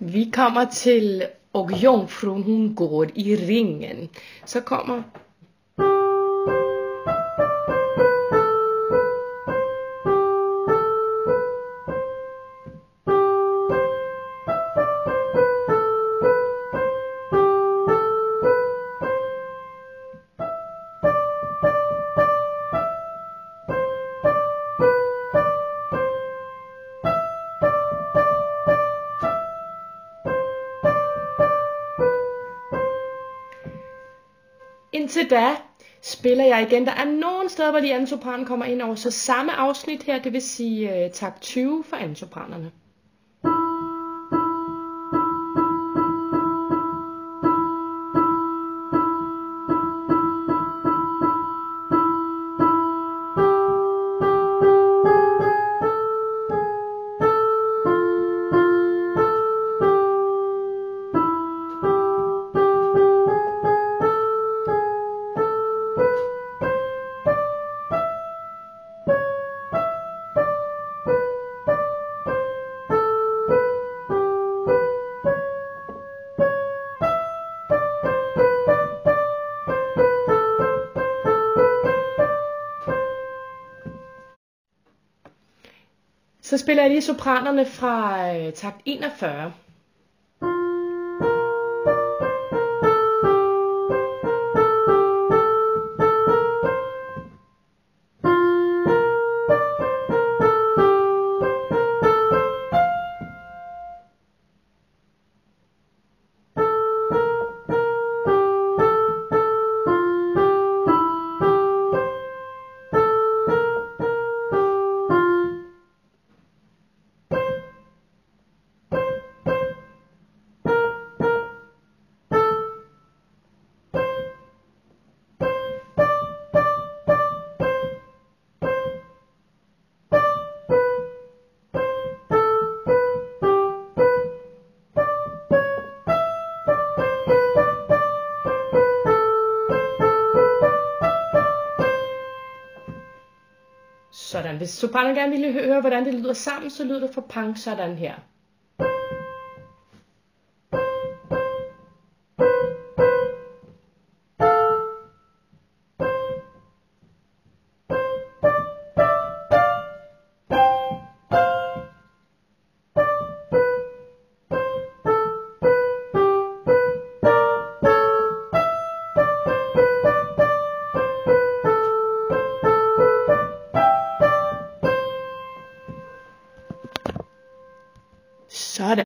Vi kommer til Och jungfrun hon går i ringen. Så kommer indtil da spiller jeg igen. Der er nogle steder, hvor de anden sopran kommer ind over. Så samme afsnit her, det vil sige takt 20 for anden sopranerne. Så spiller jeg lige sopranerne fra takt 41. Sådan. Hvis sopranen gerne ville høre, hvordan det lyder sammen, så lyder det for pang sådan her. Sådan.